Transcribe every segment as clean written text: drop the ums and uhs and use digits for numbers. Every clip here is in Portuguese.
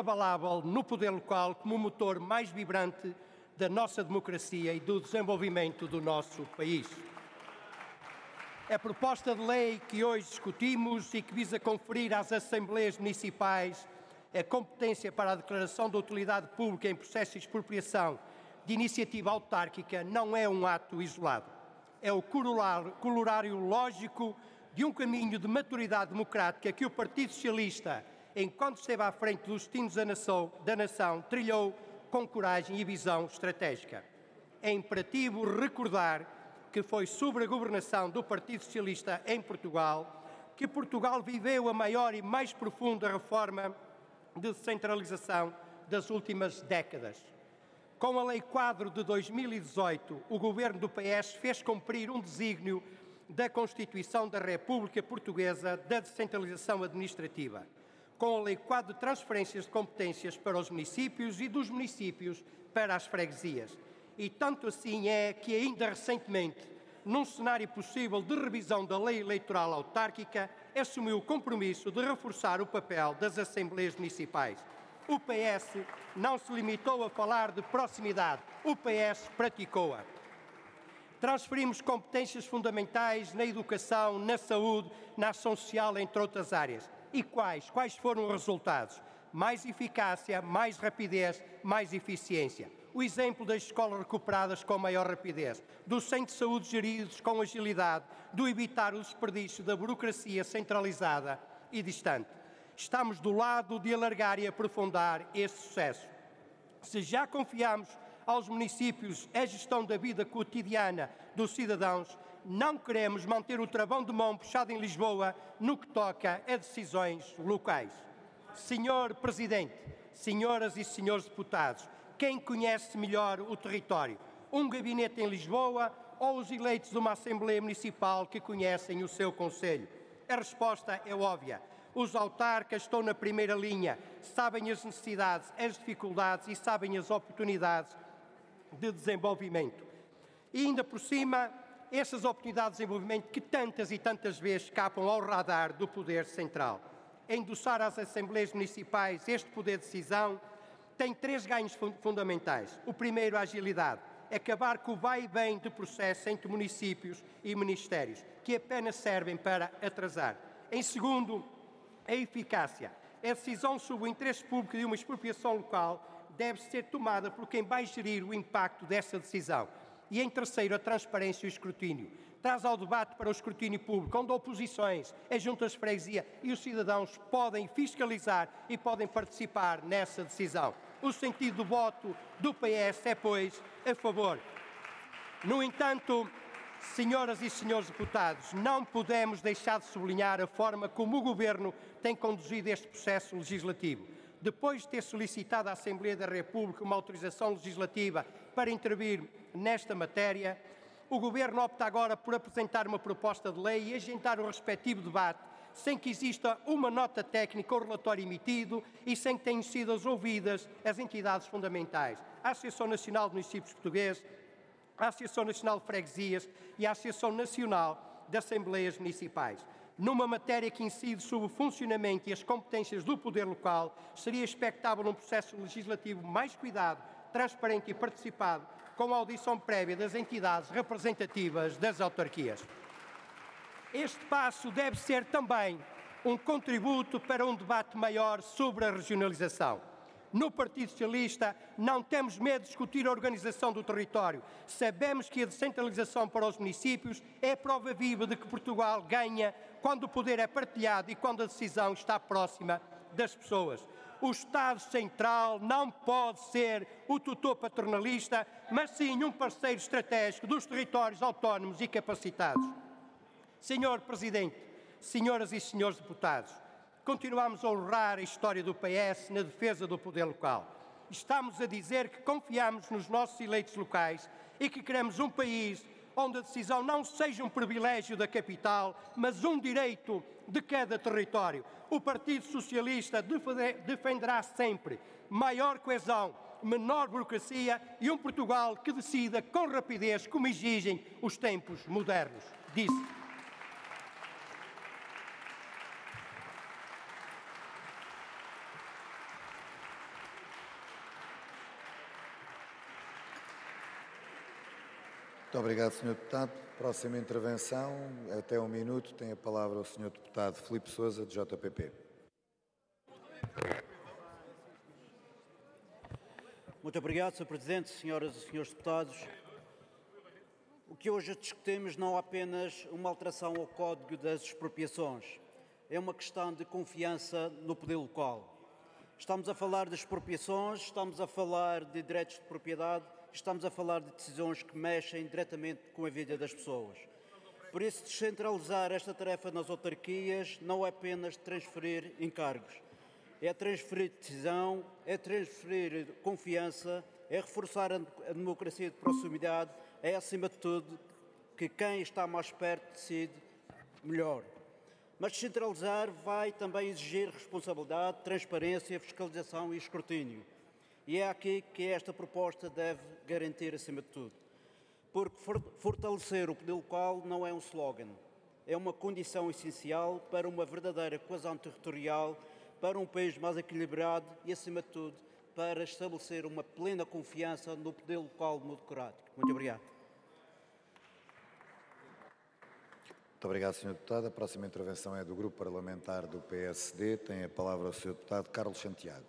inabalável no poder local como o motor mais vibrante da nossa democracia e do desenvolvimento do nosso país. A proposta de lei que hoje discutimos e que visa conferir às Assembleias Municipais a competência para a declaração de utilidade pública em processo de expropriação de iniciativa autárquica não é um ato isolado. É o corolário lógico de um caminho de maturidade democrática que o Partido Socialista, enquanto esteve à frente dos destinos da nação, trilhou com coragem e visão estratégica. É imperativo recordar que foi sob a governação do Partido Socialista em Portugal que Portugal viveu a maior e mais profunda reforma de descentralização das últimas décadas. Com a Lei Quadro de 2018, o governo do PS fez cumprir um desígnio da Constituição da República Portuguesa da descentralização administrativa, com a Lei Quadro de transferências de competências para os municípios e dos municípios para as freguesias. E tanto assim é que ainda recentemente, num cenário possível de revisão da lei eleitoral autárquica, assumiu o compromisso de reforçar o papel das Assembleias Municipais. O PS não se limitou a falar de proximidade, o PS praticou-a. Transferimos competências fundamentais na educação, na saúde, na ação social, entre outras áreas. E quais? Quais foram os resultados? Mais eficácia, mais rapidez, mais eficiência. O exemplo das escolas recuperadas com maior rapidez, dos centros de saúde geridos com agilidade, do evitar o desperdício da burocracia centralizada e distante. Estamos do lado de alargar e aprofundar esse sucesso. Se já confiamos aos municípios a gestão da vida cotidiana dos cidadãos, não queremos manter o travão de mão puxado em Lisboa no que toca a decisões locais. Senhor Presidente, senhoras e senhores deputados, quem conhece melhor o território? Um gabinete em Lisboa ou os eleitos de uma Assembleia Municipal que conhecem o seu concelho? A resposta é óbvia. Os autarcas estão na primeira linha, sabem as necessidades, as dificuldades e sabem as oportunidades de desenvolvimento. E ainda por cima, essas oportunidades de desenvolvimento que tantas e tantas vezes escapam ao radar do poder central. Endossar às Assembleias Municipais este poder de decisão tem 3 ganhos fundamentais. O primeiro, a agilidade. Acabar com o vai e vem de processo entre municípios e ministérios, que apenas servem para atrasar. Em segundo, a eficácia. A decisão sobre o interesse público de uma expropriação local deve ser tomada por quem vai gerir o impacto dessa decisão. E, em terceiro, a transparência e o escrutínio. Traz ao debate para o escrutínio público, onde oposições, as juntas de freguesia e os cidadãos podem fiscalizar e podem participar nessa decisão. O sentido do voto do PS é, pois, a favor. No entanto, senhoras e senhores deputados, não podemos deixar de sublinhar a forma como o Governo tem conduzido este processo legislativo. Depois de ter solicitado à Assembleia da República uma autorização legislativa para intervir nesta matéria, o Governo opta agora por apresentar uma proposta de lei e agendar o respectivo debate, sem que exista uma nota técnica ou relatório emitido e sem que tenham sido ouvidas as entidades fundamentais, a Associação Nacional de Municípios Portugueses, a Associação Nacional de Freguesias e a Associação Nacional de Assembleias Municipais. Numa matéria que incide sobre o funcionamento e as competências do poder local, seria expectável um processo legislativo mais cuidado, transparente e participado, com a audição prévia das entidades representativas das autarquias. Este passo deve ser também um contributo para um debate maior sobre a regionalização. No Partido Socialista não temos medo de discutir a organização do território. Sabemos que a descentralização para os municípios é a prova viva de que Portugal ganha quando o poder é partilhado e quando a decisão está próxima das pessoas. O Estado Central não pode ser o tutor paternalista, mas sim um parceiro estratégico dos territórios autónomos e capacitados. Senhor Presidente, senhoras e senhores deputados, continuamos a honrar a história do PS na defesa do poder local. Estamos a dizer que confiamos nos nossos eleitos locais e que queremos um país onde a decisão não seja um privilégio da capital, mas um direito de cada território. O Partido Socialista defenderá sempre maior coesão, menor burocracia e um Portugal que decida com rapidez como exigem os tempos modernos. Disse. Muito obrigado, Sr. Deputado. Próxima intervenção, até 1 minuto, tem a palavra o Sr. Deputado Filipe Sousa, de JPP. Muito obrigado, Sr. Presidente, senhoras e senhores deputados. O que hoje discutimos não é apenas uma alteração ao Código das Expropriações, é uma questão de confiança no poder local. Estamos a falar de expropriações, estamos a falar de direitos de propriedade, estamos a falar de decisões que mexem diretamente com a vida das pessoas. Por isso, descentralizar esta tarefa nas autarquias não é apenas transferir encargos. É transferir decisão, é transferir confiança, é reforçar a democracia de proximidade, é, acima de tudo, que quem está mais perto decide melhor. Mas descentralizar vai também exigir responsabilidade, transparência, fiscalização e escrutínio. E é aqui que esta proposta deve garantir, acima de tudo. Porque fortalecer o poder local não é um slogan, é uma condição essencial para uma verdadeira coesão territorial, para um país mais equilibrado e, acima de tudo, para estabelecer uma plena confiança no poder local democrático. Muito obrigado. Muito obrigado, Sr. Deputado. A próxima intervenção é do Grupo Parlamentar do PSD. Tem a palavra o Sr. Deputado Carlos Santiago.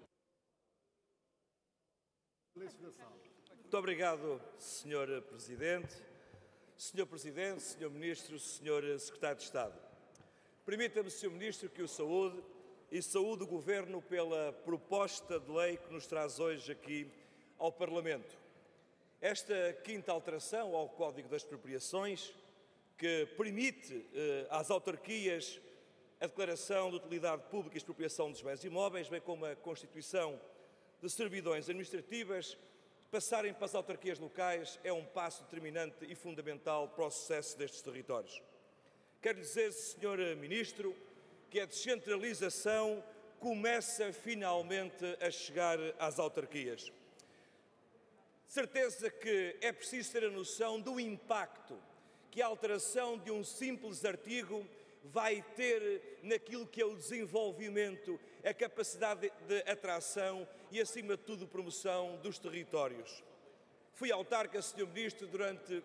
Muito obrigado, Sr. Presidente. Sr. Presidente, Sr. Ministro, Sr. Secretário de Estado. Permita-me, Sr. Ministro, que o saúde e saúde o Governo pela proposta de lei que nos traz hoje aqui ao Parlamento. Esta quinta alteração ao Código das Expropriações, que permite às autarquias a declaração de utilidade pública e expropriação dos bens imóveis, bem como a constituição de servidões administrativas, passarem para as autarquias locais, é um passo determinante e fundamental para o sucesso destes territórios. Quero dizer, Sr. Ministro, que a descentralização começa finalmente a chegar às autarquias. Certeza que é preciso ter a noção do impacto que a alteração de um simples artigo vai ter naquilo que é o desenvolvimento, a capacidade de atração e, acima de tudo, promoção dos territórios. Fui autarca, Sr. Ministro, durante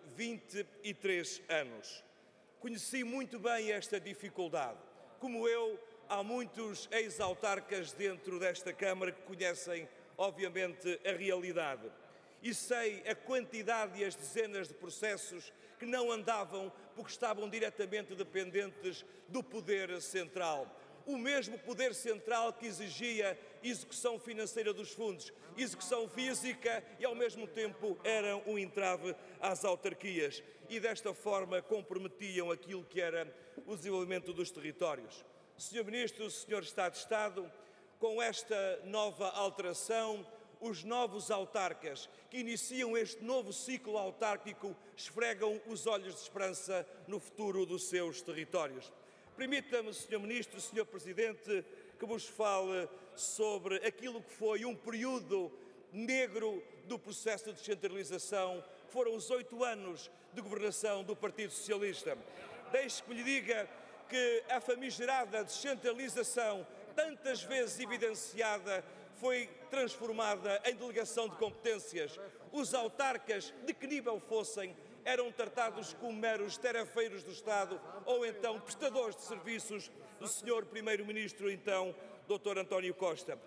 23 anos. Conheci muito bem esta dificuldade. Como eu, há muitos ex-autarcas dentro desta Câmara que conhecem, obviamente, a realidade. E sei a quantidade e as dezenas de processos que não andavam porque estavam diretamente dependentes do poder central. O mesmo poder central que exigia execução financeira dos fundos, execução física e, ao mesmo tempo, eram um entrave às autarquias e, desta forma, comprometiam aquilo que era o desenvolvimento dos territórios. Sr. Ministro, Sr. Estado de Estado, com esta nova alteração, os novos autarcas que iniciam este novo ciclo autárquico esfregam os olhos de esperança no futuro dos seus territórios. Permita-me, Sr. Ministro, Sr. Presidente, que vos fale sobre aquilo que foi um período negro do processo de descentralização, que foram os 8 anos de governação do Partido Socialista. Deixe que lhe diga que a famigerada descentralização, tantas vezes evidenciada, foi transformada em delegação de competências. Os autarcas, de que nível fossem, eram tratados como meros tarefeiros do Estado ou então prestadores de serviços do Sr. Primeiro-Ministro, então, Dr. António Costa.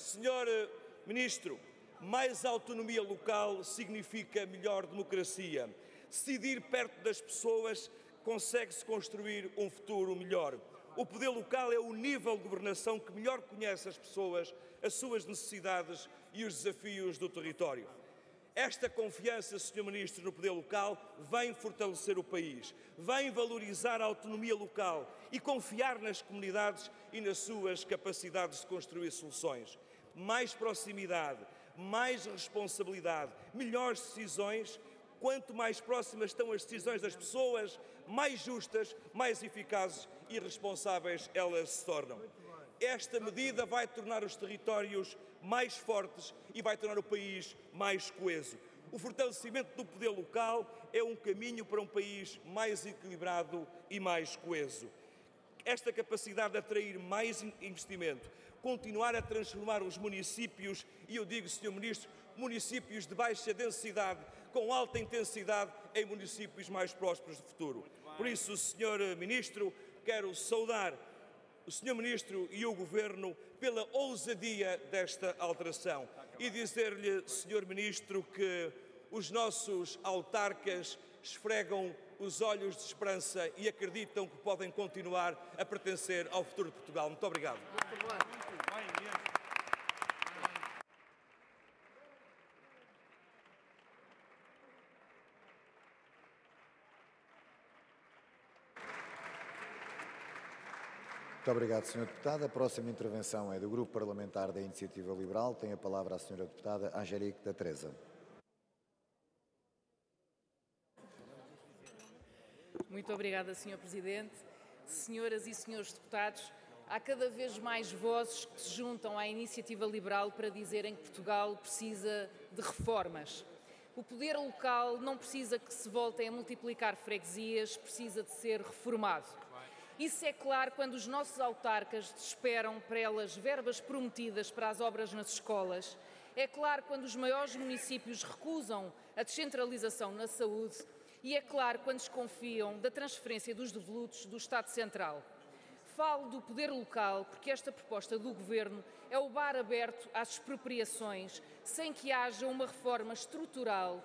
Sr. Ministro, mais autonomia local significa melhor democracia. Decidir perto das pessoas consegue-se construir um futuro melhor. O poder local é o nível de governação que melhor conhece as pessoas, as suas necessidades e os desafios do território. Esta confiança, Sr. Ministro, no poder local vem fortalecer o país, vem valorizar a autonomia local e confiar nas comunidades e nas suas capacidades de construir soluções. Mais proximidade, mais responsabilidade, melhores decisões. Quanto mais próximas estão as decisões das pessoas, mais justas, mais eficazes e responsáveis elas se tornam. Esta medida vai tornar os territórios mais fortes e vai tornar o país mais coeso. O fortalecimento do poder local é um caminho para um país mais equilibrado e mais coeso. Esta capacidade de atrair mais investimento, continuar a transformar os municípios, e eu digo, Sr. Ministro, municípios de baixa densidade com alta intensidade em municípios mais prósperos do futuro. Por isso, Sr. Ministro, quero saudar o Sr. Ministro e o Governo pela ousadia desta alteração e dizer-lhe, Sr. Ministro, que os nossos autarcas esfregam os olhos de esperança e acreditam que podem continuar a pertencer ao futuro de Portugal. Muito obrigado. Muito obrigado, Sr. Deputado. A próxima intervenção é do Grupo Parlamentar da Iniciativa Liberal. Tem a palavra a Sra. Deputada Angélique da Teresa. Muito obrigada, Sr. Presidente. Senhoras e senhores deputados, há cada vez mais vozes que se juntam à Iniciativa Liberal para dizerem que Portugal precisa de reformas. O poder local não precisa que se voltem a multiplicar freguesias, precisa de ser reformado. Isso é claro quando os nossos autarcas desesperam por elas verbas prometidas para as obras nas escolas. É claro quando os maiores municípios recusam a descentralização na saúde. E é claro quando desconfiam da transferência dos devolutos do Estado Central. Falo do poder local porque esta proposta do Governo é o bar aberto às expropriações, sem que haja uma reforma estrutural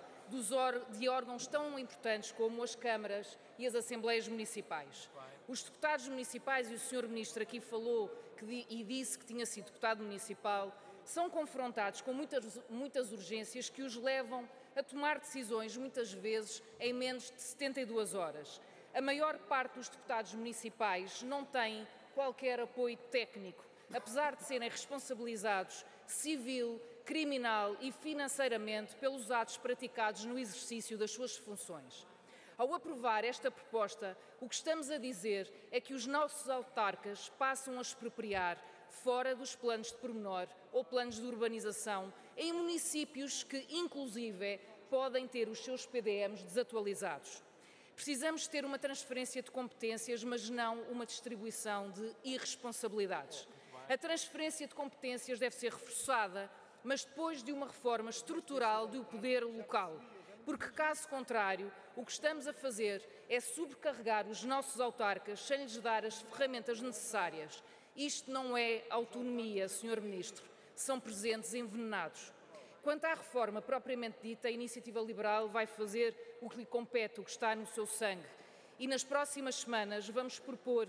de órgãos tão importantes como as câmaras e as assembleias municipais. Os deputados municipais, e o Sr. Ministro aqui falou e disse que tinha sido deputado municipal, são confrontados com muitas urgências que os levam a tomar decisões, muitas vezes, em menos de 72 horas. A maior parte dos deputados municipais não tem qualquer apoio técnico, apesar de serem responsabilizados civil, criminal e financeiramente pelos atos praticados no exercício das suas funções. Ao aprovar esta proposta, o que estamos a dizer é que os nossos autarcas passam a expropriar fora dos planos de pormenor ou planos de urbanização, em municípios que, inclusive, podem ter os seus PDMs desatualizados. Precisamos ter uma transferência de competências, mas não uma distribuição de irresponsabilidades. A transferência de competências deve ser reforçada, mas depois de uma reforma estrutural do poder local, porque, caso contrário, o que estamos a fazer é sobrecarregar os nossos autarcas sem lhes dar as ferramentas necessárias. Isto não é autonomia, Sr. Ministro, são presentes envenenados. Quanto à reforma propriamente dita, a Iniciativa Liberal vai fazer o que lhe compete, o que está no seu sangue. E nas próximas semanas vamos propor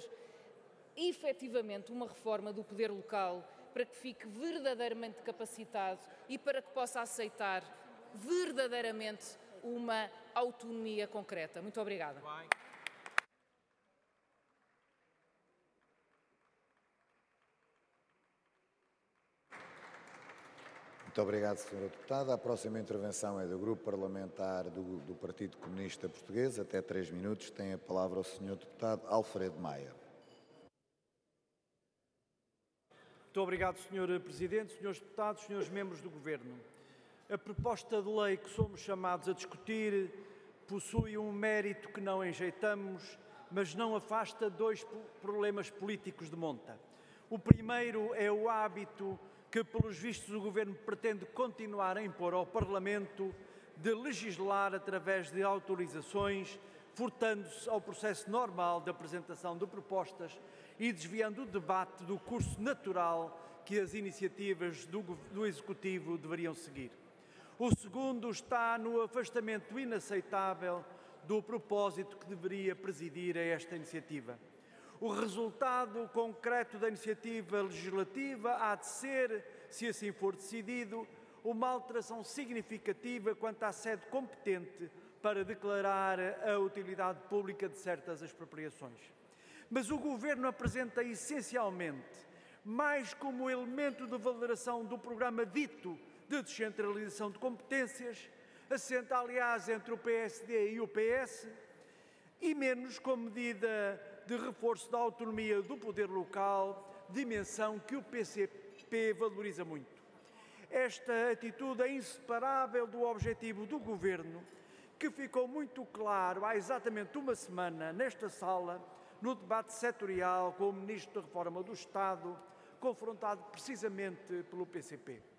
efetivamente uma reforma do poder local para que fique verdadeiramente capacitado e para que possa aceitar verdadeiramente uma autonomia concreta. Muito obrigada. Muito obrigado, Sra. Deputada. A próxima intervenção é do Grupo Parlamentar do Partido Comunista Português. Até 3 minutos. Tem a palavra o Sr. Deputado Alfredo Maia. Muito obrigado, Sr. Presidente, Srs. Deputados, Srs. Membros do Governo. A proposta de lei que somos chamados a discutir possui um mérito que não enjeitamos, mas não afasta 2 problemas políticos de monta. O primeiro é o hábito que, pelos vistos, o Governo pretende continuar a impor ao Parlamento de legislar através de autorizações, furtando-se ao processo normal de apresentação de propostas e desviando o debate do curso natural que as iniciativas do Executivo deveriam seguir. O segundo está no afastamento inaceitável do propósito que deveria presidir a esta iniciativa. O resultado concreto da iniciativa legislativa há de ser, se assim for decidido, uma alteração significativa quanto à sede competente para declarar a utilidade pública de certas expropriações. Mas o Governo apresenta essencialmente, mais como elemento de validação do programa dito de descentralização de competências, assenta aliás entre o PSD e o PS, e menos como medida de reforço da autonomia do poder local, dimensão que o PCP valoriza muito. Esta atitude é inseparável do objetivo do Governo, que ficou muito claro há exatamente uma semana nesta sala, no debate setorial com o Ministro da Reforma do Estado, confrontado precisamente pelo PCP.